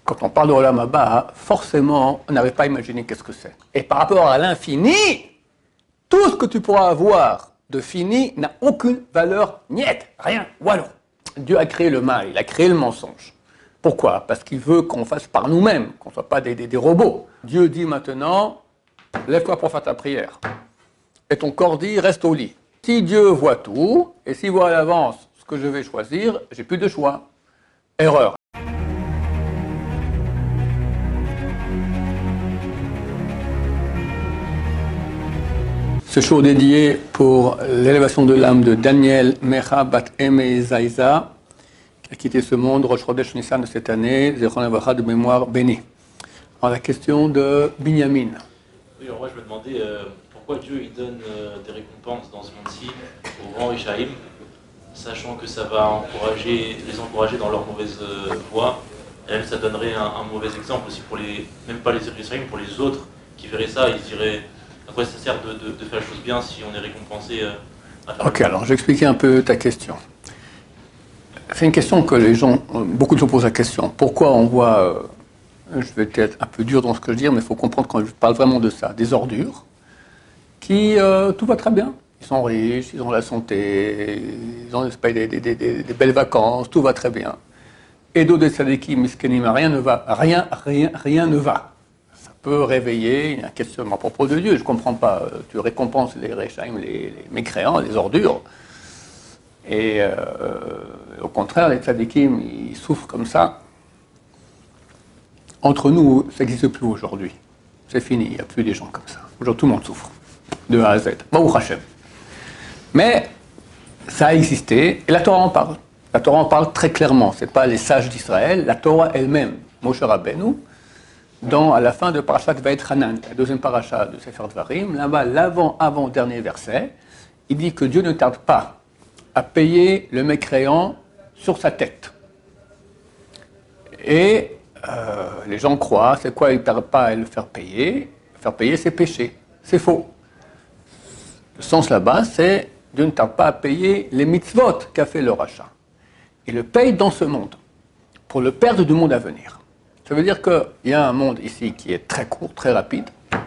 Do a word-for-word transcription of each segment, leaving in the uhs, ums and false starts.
quand on parle de Olam Haba, forcément, on n'arrive pas à imaginer qu'est-ce que c'est. Et par rapport à l'infini, tout ce que tu pourras avoir de fini n'a aucune valeur, niette, rien, wallo. Dieu a créé le mal, il a créé le mensonge. Pourquoi? Parce qu'il veut qu'on fasse par nous-mêmes, qu'on ne soit pas des, des, des robots. Dieu dit maintenant, lève-toi pour faire ta prière. Et ton corps dit, reste au lit. Si Dieu voit tout, et s'il voit à l'avance ce que je vais choisir, j'ai plus de choix. Erreur. Ce show dédié pour l'élévation de l'âme de Daniel Mecha Bat Eme Zaïza, qui a quitté ce monde, Rosh Chodesh Nissan de cette année, Zechron Levacha de mémoire bénie. Alors la question de Binyamin. Oui, alors moi je me demandais euh, pourquoi Dieu il donne euh, des récompenses dans ce monde-ci aux grands Rishaïm, sachant que ça va encourager, les encourager dans leur mauvaise euh, voie, et même ça donnerait un, un mauvais exemple aussi pour les, même pas les Rishaïm, pour les autres qui verraient ça, ils diraient à quoi ça sert de, de, de faire les choses bien si on est récompensé euh, à faire. Ok, alors j'expliquais un peu ta question. C'est une question que les gens, beaucoup de gens posent la question. Pourquoi on voit, euh, je vais être un peu dur dans ce que je dis, mais il faut comprendre quand je parle vraiment de ça, des ordures, qui, euh, tout va très bien. Ils sont riches, ils ont la santé, ils ont des, des, des, des, des belles vacances, tout va très bien. Et d'autres des tzadikim, miskenim, rien ne va, rien, rien, rien ne va. Ça peut réveiller un questionnement à propos de Dieu. Je ne comprends pas, tu récompenses les Rechaim, les, les mécréants, les ordures. Et euh, au contraire, les tzadikim, ils souffrent comme ça. Entre nous, ça n'existe plus aujourd'hui. C'est fini, il n'y a plus des gens comme ça. Aujourd'hui, tout le monde souffre, de A à Z. Baruch Hashem. Mais ça a existé, et la Torah en parle. La Torah en parle très clairement. Ce n'est pas les sages d'Israël, la Torah elle-même, Moshe Rabbeinu, dans, à la fin de Parashat Vaetchanan, la deuxième paracha de Sefer Dvarim, là-bas, l'avant-avant-dernier verset, il dit que Dieu ne tarde pas à payer le mécréant sur sa tête. Et euh, les gens croient, c'est quoi, il ne tarde pas à le faire payer? Faire payer ses péchés. C'est faux. Le sens là-bas, c'est Dieu ne tarde pas à payer les mitzvot qu'a fait le rachat. Il le paye dans ce monde, pour le perdre du monde à venir. Ça veut dire qu'il y a un monde ici qui est très court, très rapide.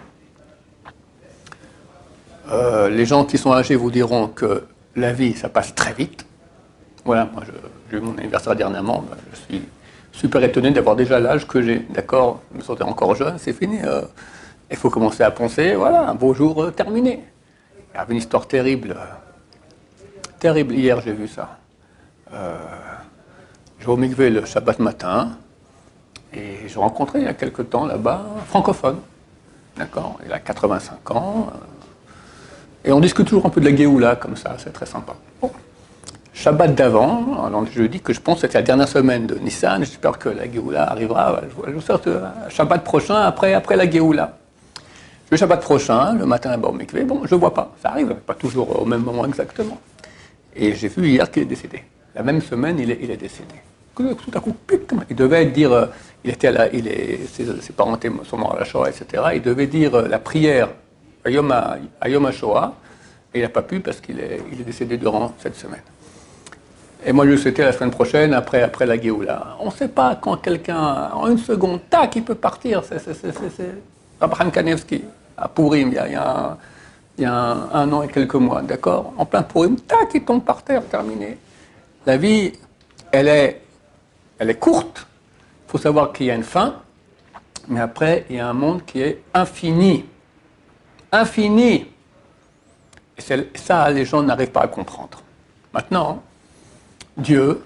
Euh, les gens qui sont âgés vous diront que la vie, ça passe très vite. Voilà, moi, j'ai eu mon anniversaire dernièrement. Ben, je suis super étonné d'avoir déjà l'âge que j'ai. D'accord, je me sentais encore jeune, c'est fini. Euh, il faut commencer à penser, voilà, un beau jour euh, terminé. Il y avait une histoire terrible. Terrible, hier, j'ai vu ça. Euh, je vais au mikvé le Shabbat matin, et je rencontrais il y a quelque temps là-bas un francophone. D'accord, il a quatre-vingt-cinq ans. Euh, Et on discute toujours un peu de la Géoula, comme ça, c'est très sympa. Bon. Shabbat d'avant, alors je dis que je pense que c'était la dernière semaine de Nissan, j'espère que la Géoula arrivera, je vous sorte Shabbat prochain, après, après la Géoula. Le Shabbat prochain, le matin, bon, mikvé, bon, je ne vois pas, ça arrive, pas toujours au même moment exactement. Et j'ai vu hier qu'il est décédé. La même semaine, il est, il est décédé. Tout à coup, il devait dire, il était à la, il est, ses, ses parents sont morts à la Shoah, et cetera. Il devait dire la prière à Yom, à Yom HaShoah, et il n'a pas pu parce qu'il est, il est décédé durant cette semaine. Et moi, je le souhaitais la semaine prochaine, après, après la Géoula. On ne sait pas quand quelqu'un, en une seconde, tac, il peut partir. C'est, c'est, c'est, c'est Abraham Kanevski, à Purim, il y a, il y a, un, il y a un, un an et quelques mois, d'accord? En plein Purim, tac, il tombe par terre, terminé. La vie, elle est, elle est courte. Il faut savoir qu'il y a une fin, mais après, il y a un monde qui est infini. Infini. Et c'est, ça, les gens n'arrivent pas à comprendre. Maintenant, Dieu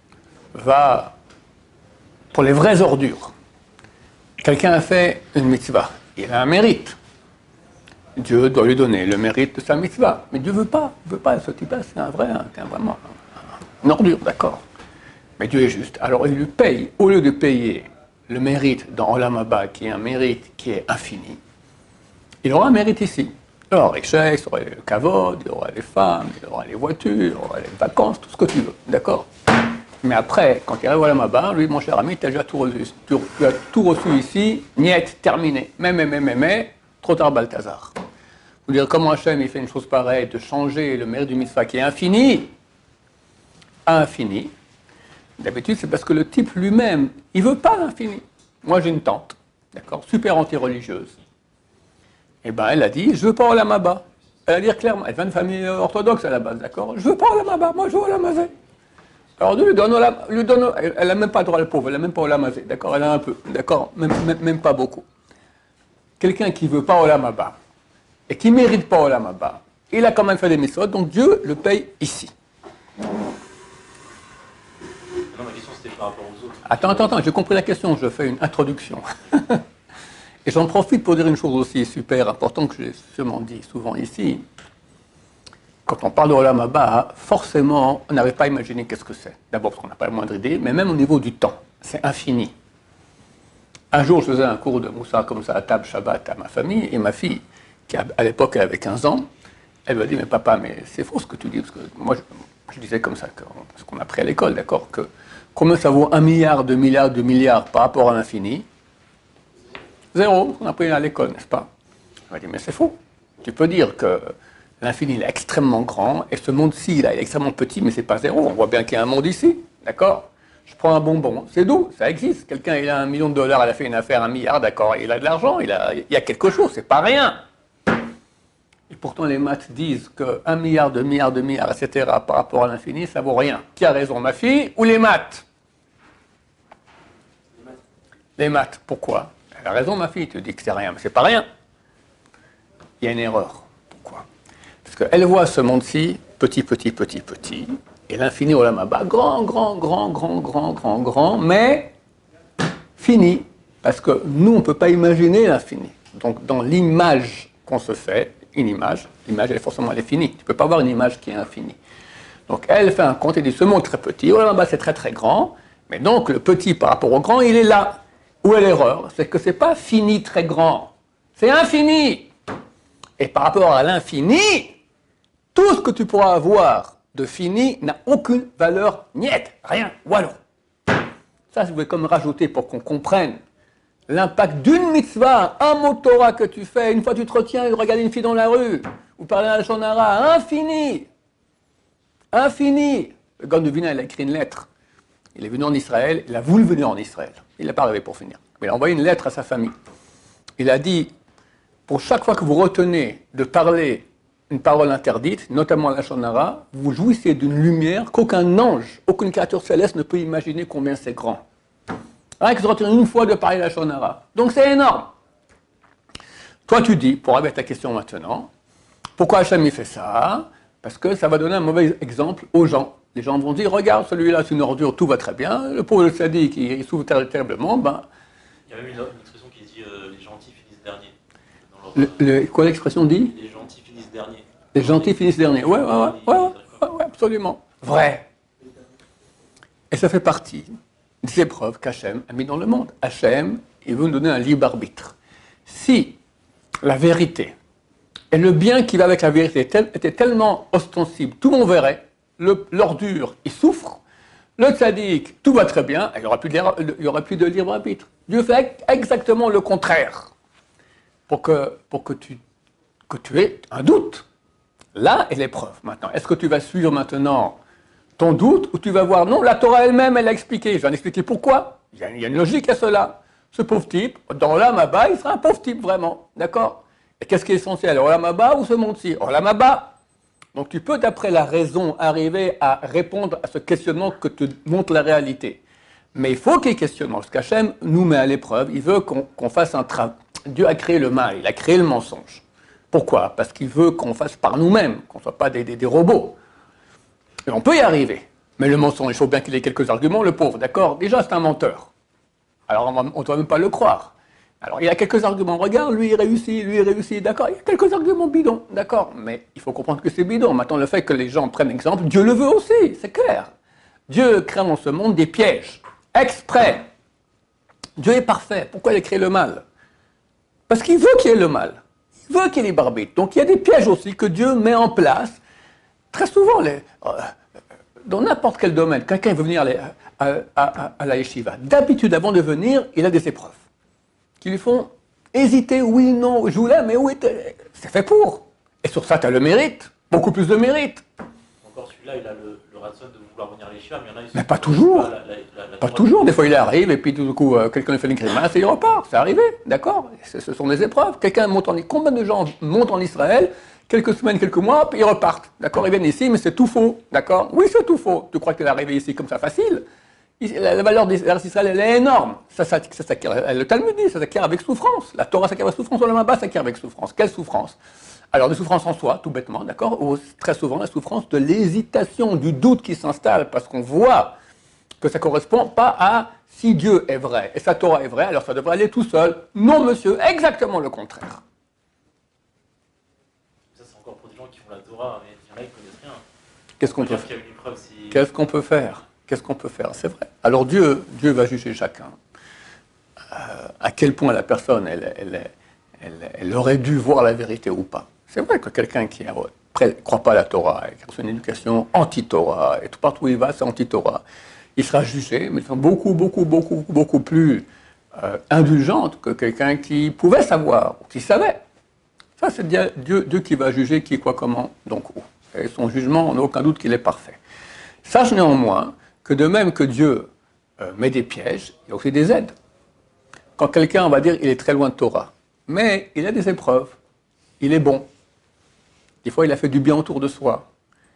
va, pour les vraies ordures, quelqu'un a fait une mitzvah, il a un mérite. Dieu doit lui donner le mérite de sa mitzvah. Mais Dieu ne veut pas, il veut pas. Ce type-là, c'est un vrai, c'est un vraiment une ordure, d'accord. Mais Dieu est juste. Alors il lui paye, au lieu de payer le mérite dans Olam Haba, qui est un mérite qui est infini, il aura un mérite ici. Il aura richesse, il aura le kavod, il aura les femmes, il aura les voitures, il aura les vacances, tout ce que tu veux, d'accord. Mais après, quand il arrive à Olam Haba, lui, mon cher ami, tu as déjà tout reçu, tu, tu as tout reçu ici, niet, terminé. Mais, mais, mais, mais, mais, trop tard, Balthazar. Vous dire comment Hachem, il fait une chose pareille, de changer le mérite du mitzvah qui est infini, à infini. D'habitude, c'est parce que le type lui-même, il ne veut pas l'infini. Moi, j'ai une tante, d'accord, super anti-religieuse. Et ben, elle a dit, je veux pas au Olam Haba. Elle a dit clairement, elle vient de famille orthodoxe à la base, d'accord. Je veux pas au Olam Haba, moi je veux au Olam Hazé. Alors, lui donne, lui donne, elle n'a même pas droit à le pauvre, elle n'a même pas au Olam Hazé, d'accord, elle a un peu, d'accord, même, même, même pas beaucoup. Quelqu'un qui veut pas au Olam Haba et qui mérite pas au Olam Haba, il a quand même fait des mitzvot, donc Dieu le paye ici. Non, ma question c'était par rapport aux autres. Attends, attends, attends, j'ai compris la question, je fais une introduction. Et j'en profite pour dire une chose aussi super importante que j'ai sûrement dit souvent ici. Quand on parle de Olam Haba, forcément, on n'arrive pas à imaginer qu'est-ce que c'est. D'abord parce qu'on n'a pas la moindre idée, mais même au niveau du temps, c'est infini. Un jour, je faisais un cours de Moussa comme ça à table Shabbat à ma famille, et ma fille, qui à l'époque avait quinze ans, elle m'a dit, mais papa, mais c'est faux ce que tu dis, parce que moi, je, je disais comme ça, ce qu'on a appris à l'école, d'accord, que combien ça vaut un milliard, deux milliards, deux milliards par rapport à l'infini? Zéro, on a appris à l'école, n'est-ce pas? Elle m'a dit, mais c'est faux. Tu peux dire que l'infini, il est extrêmement grand, et ce monde-ci, il est extrêmement petit, mais c'est pas zéro. On voit bien qu'il y a un monde ici, d'accord? Je prends un bonbon, c'est doux, ça existe. Quelqu'un, il a un million de dollars, il a fait une affaire, un milliard, d'accord, il a de l'argent, il, a, il y a quelque chose, c'est pas rien. Et pourtant, les maths disent qu'un milliard, deux milliards, deux milliards, et cetera, par rapport à l'infini, ça vaut rien. Qui a raison, ma fille ou les maths? Les maths. Les maths, pourquoi? Elle a raison, ma fille, tu dis que c'est rien, mais c'est pas rien. Il y a une erreur. Pourquoi? Parce qu'elle voit ce monde-ci, petit, petit, petit, petit, et l'infini Olam Haba, grand, grand, grand, grand, grand, grand, grand, mais fini. Parce que nous, on ne peut pas imaginer l'infini. Donc, dans l'image qu'on se fait, une image, l'image, elle est forcément, elle est finie. Tu ne peux pas avoir une image qui est infinie. Donc, elle fait un compte et dit, ce monde est très petit, Olam Haba, c'est très, très grand, mais donc, le petit par rapport au grand, il est là. Où est l'erreur? C'est que ce n'est pas fini très grand, c'est infini. Et par rapport à l'infini, tout ce que tu pourras avoir de fini n'a aucune valeur, niette, rien, wallo. Ça, je voulais comme rajouter pour qu'on comprenne l'impact d'une mitzvah, un mot Torah que tu fais, une fois tu te retiens de regarder une fille dans la rue, ou parler à la shonara, infini. Infini. Le gars de Vina, il a écrit une lettre. Il est venu en Israël, il a voulu venir en Israël. Il n'a pas arrivé pour finir. Mais il a envoyé une lettre à sa famille. Il a dit, pour chaque fois que vous retenez de parler une parole interdite, notamment la shonara, vous jouissez d'une lumière qu'aucun ange, aucune créature céleste ne peut imaginer combien c'est grand. Rien que se retenir une fois de parler la shonara. Donc c'est énorme. Toi tu dis, pour arriver à ta question maintenant, pourquoi Hachem il fait ça? Parce que ça va donner un mauvais exemple aux gens. Les gens vont dire, regarde, celui-là, c'est une ordure, tout va très bien. Le pauvre sadique, il, il souffre terriblement. Ben, il y a même une, une expression qui dit euh, les gentils finissent derniers. Leur, le, le, quoi l'expression dit? Les gentils finissent derniers. Les gentils finissent derniers. Ouais, ouais, ouais, ouais, ouais, ouais, absolument. Vrai. Et ça fait partie des épreuves qu'Hachem a mis dans le monde. Hachem, il veut nous donner un libre arbitre. Si la vérité et le bien qui va avec la vérité tel, était tellement ostensible, tout le monde verrait, le, l'ordure, il souffre, le tzaddik, tout va très bien, il n'y aura plus de, il y aura plus de libre arbitre. Dieu fait exactement le contraire pour que, pour que, tu, que tu aies un doute. Là est l'épreuve maintenant. Est-ce que tu vas suivre maintenant ton doute ou tu vas voir, non, la Torah elle-même, elle a expliqué. Je vais en expliquer pourquoi. Il y a, il y a une logique à cela. Ce pauvre type, dans Olam Haba, il sera un pauvre type vraiment. D'accord? Et qu'est-ce qui est essentiel? Olam Haba ou ce monde-ci? Olam Haba. Donc tu peux, d'après la raison, arriver à répondre à ce questionnement que te montre la réalité. Mais il faut qu'il y ait questionnement. Parce qu'Hachem nous met à l'épreuve. Il veut qu'on, qu'on fasse un travail. Dieu a créé le mal, il a créé le mensonge. Pourquoi? Parce qu'il veut qu'on fasse par nous-mêmes, qu'on ne soit pas des, des, des robots. Et on peut y arriver. Mais le mensonge, il faut bien qu'il ait quelques arguments, le pauvre, d'accord? Déjà, c'est un menteur. Alors, on ne doit même pas le croire. Alors, il a quelques arguments. Regarde, lui, il réussit, lui, il réussit, d'accord? Il y a quelques arguments bidons, d'accord? Mais il faut comprendre que c'est bidon. Maintenant, le fait que les gens prennent exemple, Dieu le veut aussi, c'est clair. Dieu crée dans ce monde des pièges, exprès. Dieu est parfait. Pourquoi il a créé le mal? Parce qu'il veut qu'il y ait le mal. Il veut qu'il y ait libre arbitre. Donc il y a des pièges aussi que Dieu met en place. Très souvent, les, euh, dans n'importe quel domaine, quelqu'un veut venir à, à, à, à la yeshiva. D'habitude, avant de venir, il a des épreuves qui lui font hésiter, oui, non, je voulais, mais oui, c'est fait pour. Et sur ça, tu as le mérite, beaucoup plus de mérite. Encore celui-là, il a le, le ratson de vouloir venir les chiens, mais il y en a... Mais pas toujours. Pas, la, la, la pas toujours. Des fois, il arrive et puis tout d'un coup, euh, quelqu'un lui fait une grimace et il repart. C'est arrivé, d'accord. Ce sont des épreuves. Quelqu'un monte en... Combien de gens montent en Israël, quelques semaines, quelques mois, puis ils repartent, d'accord. Ils viennent ici, mais c'est tout faux, d'accord. Oui, c'est tout faux. Tu crois qu'il est arrivé ici comme ça facile? La, la valeur d'Israël, elle est énorme. Ça, ça, ça s'acquiert, le Talmud dit, ça s'acquiert avec souffrance. La Torah s'acquiert avec souffrance, le Mabba s'acquiert avec souffrance. Quelle souffrance? Alors, des souffrances en soi, tout bêtement, d'accord, ou très souvent la souffrance de l'hésitation, du doute qui s'installe, parce qu'on voit que ça ne correspond pas à si Dieu est vrai et sa Torah est vraie, alors ça devrait aller tout seul. Non, monsieur, exactement le contraire. Ça, c'est encore pour des gens qui font la Torah, mais il y en a qui ne connaissent rien. Qu'est-ce qu'on peut faire? Si... Qu'est-ce qu'on peut faire? Qu'est-ce qu'on peut faire? C'est vrai. Alors, Dieu, Dieu va juger chacun. Euh, à quel point la personne, elle, elle, elle, elle aurait dû voir la vérité ou pas. C'est vrai que quelqu'un qui ne croit pas à la Torah, qui a reçu une éducation anti-Torah, et tout partout où il va, c'est anti-Torah, il sera jugé, mais de façon beaucoup, beaucoup, beaucoup, beaucoup plus euh, indulgente que quelqu'un qui pouvait savoir, ou qui savait. Ça, c'est Dieu, Dieu qui va juger qui, quoi, comment, donc où. Et son jugement, on n'a aucun doute qu'il est parfait. Sache néanmoins que de même que Dieu euh, met des pièges, il y a aussi des aides. Quand quelqu'un, on va dire, il est très loin de Torah, mais il a des épreuves, il est bon. Des fois, il a fait du bien autour de soi.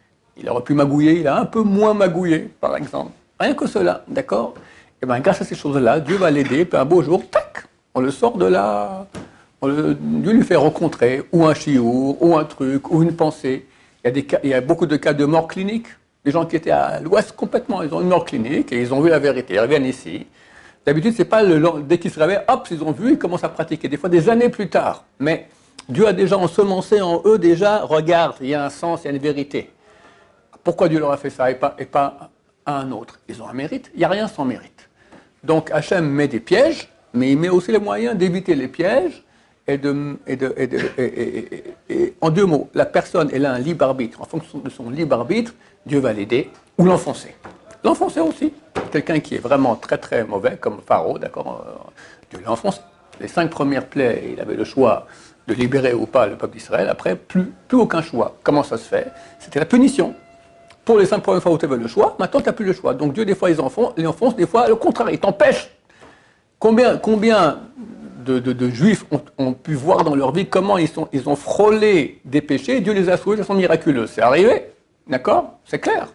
Il aurait pu magouiller, il a un peu moins magouillé, par exemple. Rien que cela, d'accord? Et bien, grâce à ces choses-là, Dieu va l'aider, puis un beau jour, tac, on le sort de là. On le, Dieu lui fait rencontrer ou un chiour, ou un truc, ou une pensée. Il y a, des cas, il y a beaucoup de cas de mort clinique. Des gens qui étaient à l'ouest complètement, ils ont une mort clinique et ils ont vu la vérité. Ils reviennent ici. D'habitude, c'est pas le, dès qu'ils se réveillent, hop, ils ont vu, ils commencent à pratiquer. Des fois, des années plus tard. Mais Dieu a déjà ensemencé en eux, déjà, regarde, il y a un sens, il y a une vérité. Pourquoi Dieu leur a fait ça et pas, et pas à un autre? Ils ont un mérite. Il n'y a rien sans mérite. Donc, Hachem met des pièges, mais il met aussi les moyens d'éviter les pièges. Et, de, et, de, et, de, et, et, et, et en deux mots, la personne, elle a un libre arbitre. En fonction de son libre arbitre, Dieu va l'aider ou l'enfoncer. L'enfoncer aussi. Quelqu'un qui est vraiment très très mauvais, comme Pharaon, d'accord, euh, Dieu l'a enfoncé. Les cinq premières plaies, il avait le choix de libérer ou pas le peuple d'Israël. Après, plus, plus aucun choix. Comment ça se fait? C'était la punition. Pour les cinq premières fois où tu avais le choix, maintenant tu n'as plus le choix. Donc Dieu, des fois, il enfonce, il enfonce, des fois, le contraire, il t'empêche. Combien, combien de, de, de Juifs ont, ont pu voir dans leur vie comment ils, sont, ils ont frôlé des péchés, Dieu les a sauvés de façon miraculeuse. C'est arrivé, d'accord? C'est clair.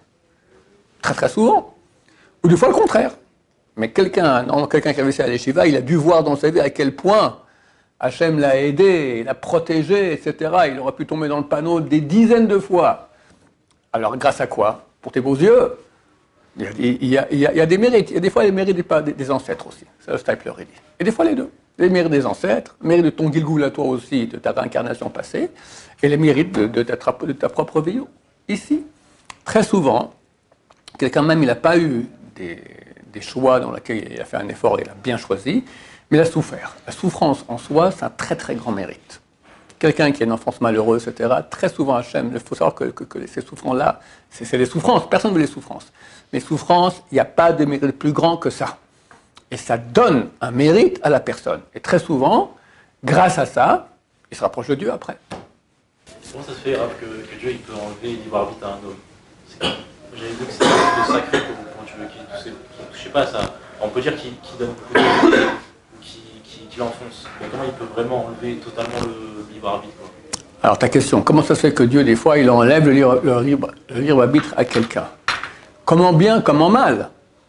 Très très souvent. Ou des fois le contraire. Mais quelqu'un, quelqu'un qui avait fait à l'Eshiva, il a dû voir dans sa vie à quel point Hachem l'a aidé, l'a protégé, et cetera. Il aurait pu tomber dans le panneau des dizaines de fois. Alors, grâce à quoi? Pour tes beaux yeux. Il y, a, il, y a, il, y a, il y a des mérites. Il y a des fois les mérites des, des ancêtres aussi. C'est le Stipler, il dit. Et des fois les deux. Les mérites des ancêtres, les mérites de ton Gilgoul à toi aussi, de ta réincarnation passée, et les mérites de, de, ta, de ta propre vie. Ici, très souvent, quelqu'un même, il n'a pas eu des, des choix dans lesquels il a fait un effort et il a bien choisi, mais il a souffert. La souffrance en soi, c'est un très très grand mérite. Quelqu'un qui a une enfance malheureuse, et cetera, très souvent Hachem, il faut savoir que, que, que ces souffrances-là, c'est, c'est des souffrances, personne ne veut les souffrances. Mais souffrances, il n'y a pas de mérite plus grand que ça. Et ça donne un mérite à la personne. Et très souvent, grâce à ça, il se rapproche de Dieu après. Comment ça se fait, Rav, que, que Dieu il peut enlever le libre arbitre à un homme? C'est, j'avais dit que c'était quelque chose de sacré pour, pour Dieu, qui, qui, je sais pas, ça, on peut dire qu'il, qu'il donne beaucoup de mérite, qu'il, qu'il, qu'il enfonce. Mais comment il peut vraiment enlever totalement le libre arbitre, quoi? Alors ta question, comment ça se fait que Dieu, des fois, il enlève le libre, le libre, le libre arbitre à quelqu'un? Comment bien, comment mal?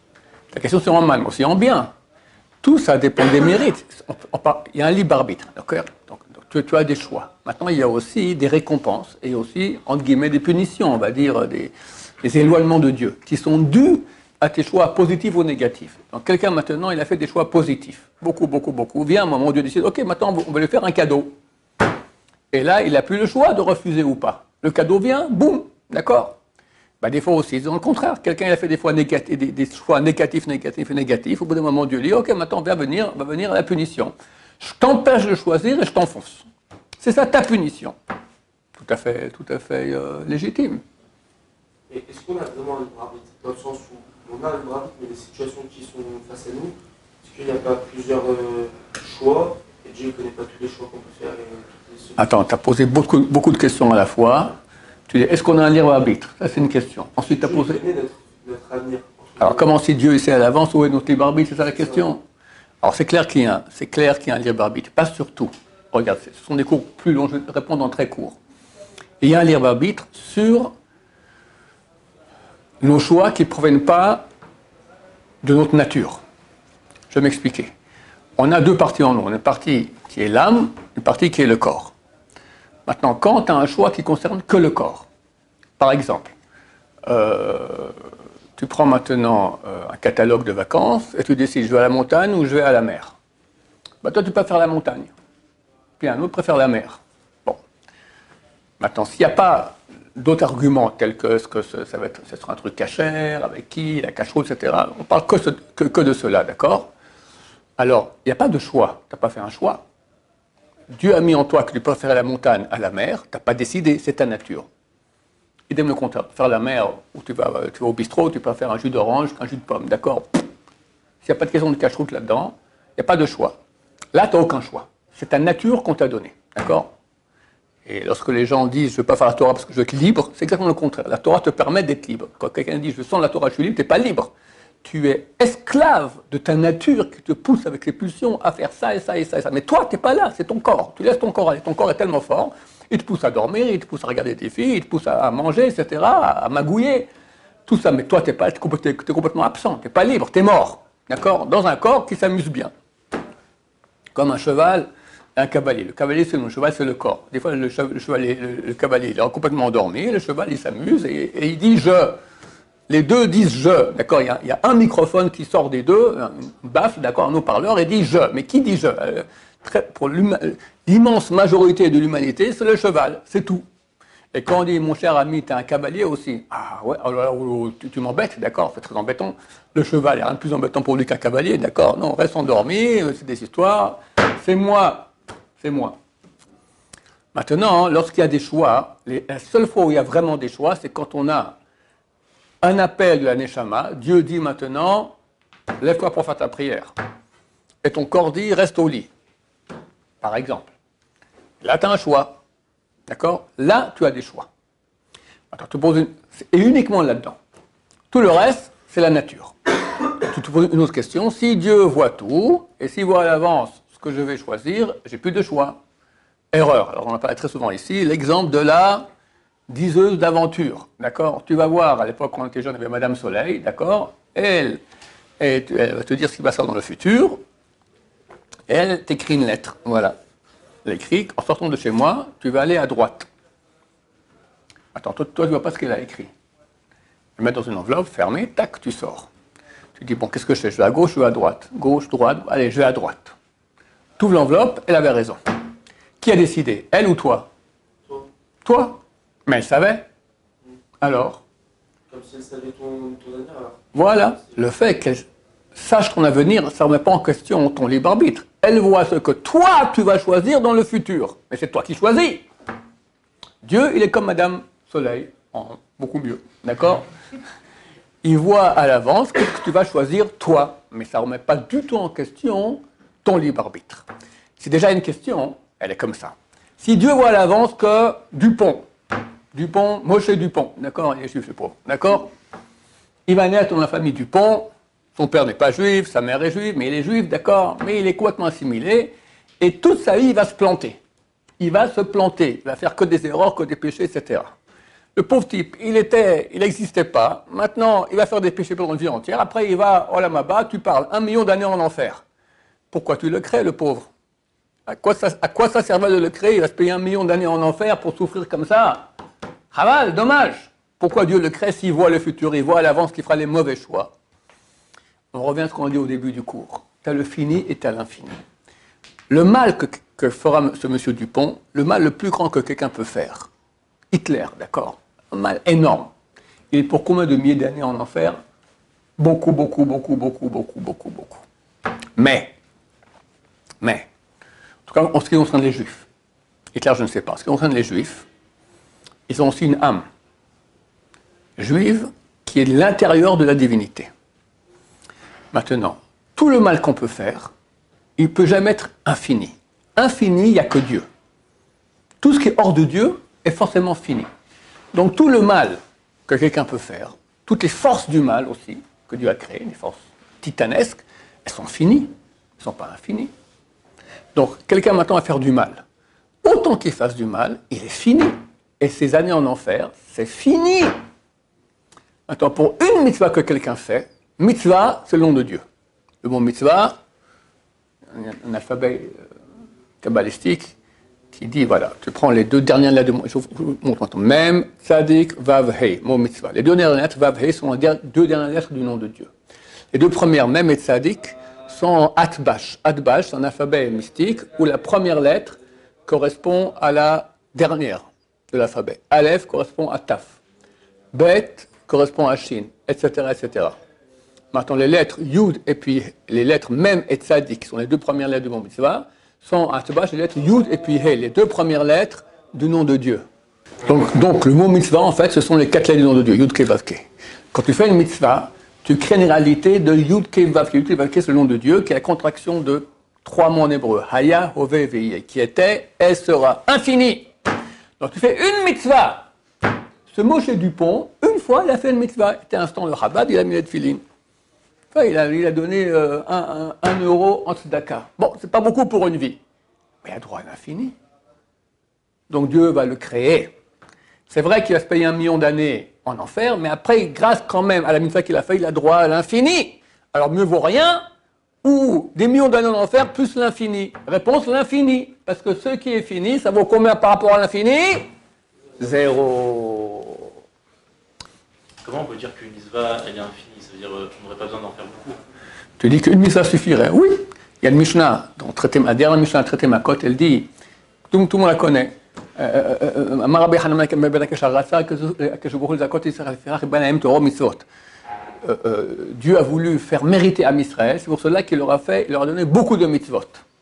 La question c'est en mal, mais aussi en bien. Tout ça dépend des mérites. On, on parle, il y a un libre arbitre, d'accord? Donc, donc tu, tu as des choix. Maintenant, il y a aussi des récompenses et aussi, entre guillemets, des punitions, on va dire, des, des éloignements de Dieu, qui sont dus à tes choix positifs ou négatifs. Donc quelqu'un maintenant, il a fait des choix positifs. Beaucoup, beaucoup, beaucoup. Vient un moment où Dieu décide, ok, maintenant on va lui faire un cadeau. Et là, il n'a plus le choix de refuser ou pas. Le cadeau vient, boum, d'accord? Bah, des fois aussi, c'est dans le contraire. Quelqu'un il a fait des, fois négati- des, des choix négatifs, négatifs et négatifs. Au bout d'un moment, Dieu dit, ok, maintenant va venir, va venir la punition. Je t'empêche de choisir et je t'enfonce. C'est ça ta punition. Tout à fait, tout à fait euh, légitime. Et est-ce qu'on a vraiment le libre arbitre? Dans le sens où on a le libre arbitre, mais les situations qui sont face à nous, est-ce qu'il n'y a pas plusieurs euh, choix? Et Dieu ne connaît pas tous les choix qu'on peut faire. Et toutes les Attends, tu as posé beaucoup, beaucoup de questions à la fois. Tu dis, est-ce qu'on a un libre arbitre? Ça, c'est une question. Ensuite, tu as posé... Notre, notre avenir. Alors, comment si Dieu sait à l'avance où est notre libre arbitre? C'est ça la question. Alors, c'est clair qu'il y a un, c'est clair qu'il y a un libre arbitre. Pas surtout. Regarde, ce sont des cours plus longs, je vais répondre en très court. Il y a un libre arbitre sur nos choix qui ne proviennent pas de notre nature. Je vais m'expliquer. On a deux parties en nous. Une partie qui est l'âme, une partie qui est le corps. Maintenant, quand tu as un choix qui concerne que le corps, par exemple, euh, tu prends maintenant euh, un catalogue de vacances et tu décides, je vais à la montagne ou je vais à la mer. Ben, toi, tu peux faire la montagne. Puis un autre préfère la mer. Bon. Maintenant, s'il n'y a pas d'autres arguments tels que ce que ce, ça va être, ce sera un truc cachère, avec qui, la cache-route, et cetera. On parle que, ce, que, que de cela, d'accord? Alors, il n'y a pas de choix. Tu n'as pas fait un choix. Dieu a mis en toi que tu préfères la montagne à la mer. Tu n'as pas décidé, c'est ta nature. Idem le contraire. Faire la mer, où tu vas, tu vas au bistrot, tu peux faire un jus d'orange qu'un jus de pomme, d'accord? S'il n'y a pas de question de cache-route là-dedans, il n'y a pas de choix. Là, tu n'as aucun choix. C'est ta nature qu'on t'a donnée, d'accord? Et lorsque les gens disent « je ne veux pas faire la Torah parce que je veux être libre », c'est exactement le contraire. La Torah te permet d'être libre. Quand quelqu'un dit « je sens la Torah, je suis libre », tu n'es pas libre. Tu es esclave de ta nature qui te pousse avec les pulsions à faire ça et ça et ça et ça. Mais toi, tu n'es pas là, c'est ton corps. Tu laisses ton corps aller. Ton corps est tellement fort, il te pousse à dormir, il te pousse à regarder tes filles, il te pousse à manger, et cetera, à magouiller. Tout ça, mais toi, tu n'es pas, t'es complètement absent, tu n'es pas libre, tu es mort. D'accord? Dans un corps qui s'amuse bien. Comme un cheval, un cavalier. Le cavalier, c'est le cheval, c'est le corps. Des fois, le, cheval, le, le cavalier, il est complètement endormi, le cheval, il s'amuse et, et il dit « je ». Les deux disent « je ». D'accord? il, il y a un microphone qui sort des deux, une baffe, d'accord, un haut-parleur, et dit « je ». Mais qui dit « je » Très, pour l'immense majorité de l'humanité, c'est le cheval, c'est tout. Et quand on dit « mon cher ami, tu es un cavalier aussi », ah ouais, alors, tu, tu m'embêtes, d'accord, c'est très embêtant. Le cheval, il n'y a rien de plus embêtant pour lui qu'un cavalier, d'accord? Non, reste endormi, c'est des histoires. C'est moi, c'est moi. Maintenant, lorsqu'il y a des choix, les, la seule fois où il y a vraiment des choix, c'est quand on a un appel de la Neshama. Dieu dit maintenant, lève-toi pour faire ta prière. Et ton corps dit, reste au lit. Par exemple. Là, tu as un choix. D'accord? Là, tu as des choix. Attends, tu poses une... Et uniquement là-dedans. Tout le reste, c'est la nature. Tu te poses une autre question. Si Dieu voit tout, et s'il voit à l'avance ce que je vais choisir, j'ai plus de choix. Erreur. Alors, on en parle très souvent ici. L'exemple de la diseuse d'aventure. D'accord? Tu vas voir, à l'époque, quand on était jeune, il y avait Madame Soleil. D'accord? Elle, elle, elle va te dire ce qui va se faire dans le futur. Elle t'écrit une lettre. Voilà. Elle écrit, en sortant de chez moi, tu vas aller à droite. Attends, toi, toi tu ne vois pas ce qu'elle a écrit. Tu le mets dans une enveloppe, fermée, tac, tu sors. Tu dis, bon, qu'est-ce que je fais? Je vais à gauche, je vais à droite. Gauche, droite, allez, je vais à droite. Tu ouvres l'enveloppe, elle avait raison. Qui a décidé? Elle ou toi? Toi. Toi? Mais elle savait. Mmh. Alors? Comme si elle savait ton, ton avenir, alors. Voilà. Le fait qu'elle sache ton avenir, ça ne remet pas en question ton libre arbitre. Elle voit ce que toi, tu vas choisir dans le futur. Mais c'est toi qui choisis. Dieu, il est comme Madame Soleil, en beaucoup mieux. D'accord? Il voit à l'avance ce que tu vas choisir toi. Mais ça ne remet pas du tout en question ton libre arbitre. C'est déjà une question, elle est comme ça. Si Dieu voit à l'avance que Dupont, Dupont, Moshe Dupont, d'accord? Il est juif, le pauvre, d'accord? Il va naître dans la famille Dupont. Son père n'est pas juif, sa mère est juive, mais il est juif, d'accord, mais il est complètement assimilé, et toute sa vie, il va se planter. Il va se planter, il va faire que des erreurs, que des péchés, et cetera. Le pauvre type, il était, il n'existait pas, maintenant, il va faire des péchés pendant une vie entière, après, il va, oh là, ma tu parles, un million d'années en enfer. Pourquoi tu le crées, le pauvre? À quoi ça, à quoi ça servait de le créer? Il va se payer un million d'années en enfer pour souffrir comme ça. Chaval, dommage. Pourquoi Dieu le crée s'il voit le futur, il voit à l'avance qu'il fera les mauvais choix? On revient à ce qu'on a dit au début du cours. Tu as le fini et tu as l'infini. Le mal que, que fera ce monsieur Dupont, le mal le plus grand que quelqu'un peut faire, Hitler, d'accord, un mal énorme. Il est pour combien de milliers d'années en enfer? Beaucoup, beaucoup, beaucoup, beaucoup, beaucoup, beaucoup, beaucoup. Mais, mais, en tout cas, en ce qui concerne les Juifs, Hitler, je ne sais pas, en ce qui concerne les Juifs, ils ont aussi une âme juive qui est de l'intérieur de la divinité. Maintenant, tout le mal qu'on peut faire, il ne peut jamais être infini. Infini, il n'y a que Dieu. Tout ce qui est hors de Dieu est forcément fini. Donc tout le mal que quelqu'un peut faire, toutes les forces du mal aussi, que Dieu a créées, les forces titanesques, elles sont finies, elles ne sont pas infinies. Donc quelqu'un maintenant va faire du mal. Autant qu'il fasse du mal, il est fini. Et ses années en enfer, c'est fini. Maintenant, pour une mitzvah que quelqu'un fait, mitzvah, c'est le nom de Dieu. Le mot mitzvah, un alphabet kabbalistique qui dit, voilà, tu prends les deux dernières lettres, de, je vous montre maintenant, Mem, Tzadik, Vav, Hei, mot mitzvah. Les deux dernières lettres, Vav, Hei, sont les deux dernières lettres du nom de Dieu. Les deux premières, Mem et Tzadik, sont en Atbash. Atbash, c'est un alphabet mystique où la première lettre correspond à la dernière de l'alphabet. Aleph correspond à Taf. Bet correspond à Shin, et cetera, et cetera. Maintenant, les lettres Yud et puis les lettres Mem et Tzadik, qui sont les deux premières lettres du mot mitzvah, sont en Atbash les lettres Yud et puis He, les deux premières lettres du nom de Dieu. Donc, donc le mot mitzvah, en fait, ce sont les quatre lettres du nom de Dieu, Yud, Ke, Vav, Ke. Quand tu fais une mitzvah, tu crées une réalité de Yud, Ke, Vav, Ke. Yud, Ke, Vav, Ke, c'est le nom de Dieu, qui est la contraction de trois mots en hébreu, Haya, Hove, Veye, qui était et sera infini. Donc tu fais une mitzvah. Ce Moshe Dupont, une fois, il a fait une mitzvah. C'était un instant le Chabad, il a mis les tefilines. Enfin, il, a, il a donné euh, un, un, un euro en tzedaka. Bon, c'est pas beaucoup pour une vie, mais il a droit à l'infini. Donc Dieu va le créer. C'est vrai qu'il va se payer un million d'années en enfer, mais après, grâce quand même à la mitzvah qu'il a fait, il a droit à l'infini. Alors mieux vaut rien, ou des millions d'années en enfer plus l'infini. Réponse, l'infini. Parce que ce qui est fini, ça vaut combien par rapport à l'infini? Zéro. Comment on peut dire qu'une mitzvah, elle est infinie? Ça veut dire qu'on n'aurait pas besoin d'en faire beaucoup. Tu dis qu'une mitzvah suffirait? Oui. Il y a une Mishnah, dans traité, la dernière Mishnah a traité Makot, elle dit, tout, tout le monde la connaît, Euh, euh, Dieu a voulu faire mériter à Israël, c'est pour cela qu'il leur a fait, il leur a donné beaucoup de mitzvot.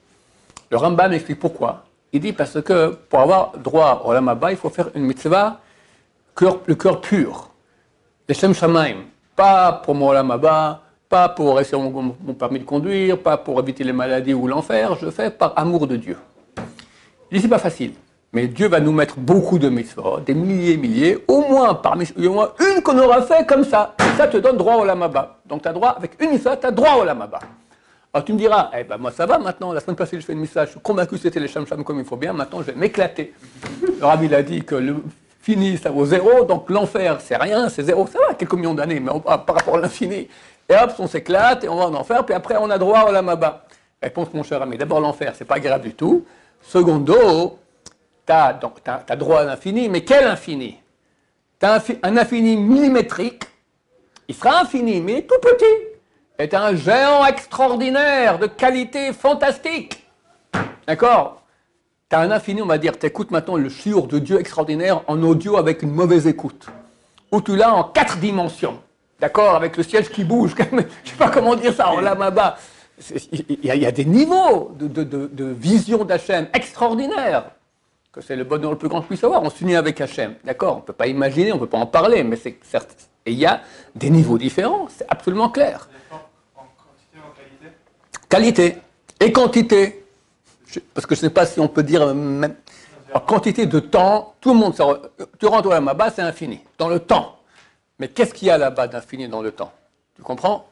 Le Rambam explique pourquoi. Il dit parce que pour avoir droit au Olam Haba, il faut faire une mitzvah, cœur, le cœur pur. Les Shem Shamaim, pas pour mon Olam Haba, pas pour réussir mon, mon permis de conduire, pas pour éviter les maladies ou l'enfer, je le fais par amour de Dieu. Il dit c'est pas facile. Mais Dieu va nous mettre beaucoup de mitzvot, des milliers et milliers, au moins, parmi, au moins une qu'on aura fait comme ça. Et ça te donne droit au Olam Haba. Donc tu as droit, avec une mitzvah, tu as droit au Olam Haba. Alors tu me diras, eh ben moi ça va maintenant, la semaine passée je fais une mitzvah, je suis convaincu que c'était les Sham Sham comme il faut bien, maintenant je vais m'éclater. Le Rabbi il a dit que le fini ça vaut zéro, donc l'enfer c'est rien, c'est zéro, ça va, quelques millions d'années, mais on, par rapport à l'infini. Et hop, on s'éclate et on va en enfer, puis après on a droit au Olam Haba. Réponse mon cher ami, d'abord l'enfer, c'est pas grave du tout. Secondo, tu as, as droit à l'infini, mais quel infini? Tu as un, un infini millimétrique, il sera infini, mais tout petit. Et tu as un géant extraordinaire, de qualité fantastique. D'accord? Tu as un infini, on va dire, tu écoutes maintenant le shiur de Dieu extraordinaire en audio avec une mauvaise écoute. Ou tu l'as en quatre dimensions. D'accord? Avec le siège qui bouge. Je ne sais pas comment dire ça, en Olam-Haba. Il y, y a des niveaux de, de, de, de vision d'Hachem extraordinaires. Que c'est le bonheur le plus grand que je puisse avoir, on s'unit avec Hachem. D'accord, on ne peut pas imaginer, on ne peut pas en parler, mais c'est certes. Et il y a des niveaux différents, c'est absolument clair. En quantité ou en qualité? Qualité et quantité. Je, parce que je ne sais pas si on peut dire même. En quantité de temps, tout le monde sort. Tu rentres là-bas, c'est infini, dans le temps. Mais qu'est-ce qu'il y a là-bas d'infini dans le temps? Tu comprends?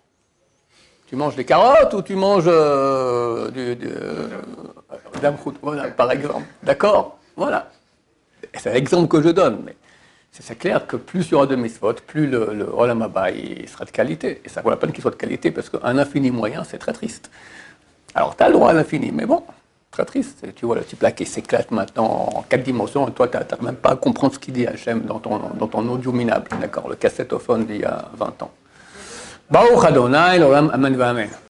Tu manges des carottes ou tu manges euh, du, du euh, voilà, par exemple. D'accord? Voilà. C'est l'exemple que je donne. Mais c'est clair que plus il y aura de mitzvot, plus le, le Olam Haba il sera de qualité. Et ça vaut la peine qu'il soit de qualité parce qu'un infini moyen, c'est très triste. Alors, tu as le droit à l'infini, mais bon, très triste. Et tu vois le type là qui s'éclate maintenant en quatre dimensions et toi, tu n'as même pas à comprendre ce qu'il dit Hachem dans ton, dans ton audio minable. D'accord? Le cassettophone d'il y a vingt ans. Baruch Adonai, l'Olam, Amen, Amen.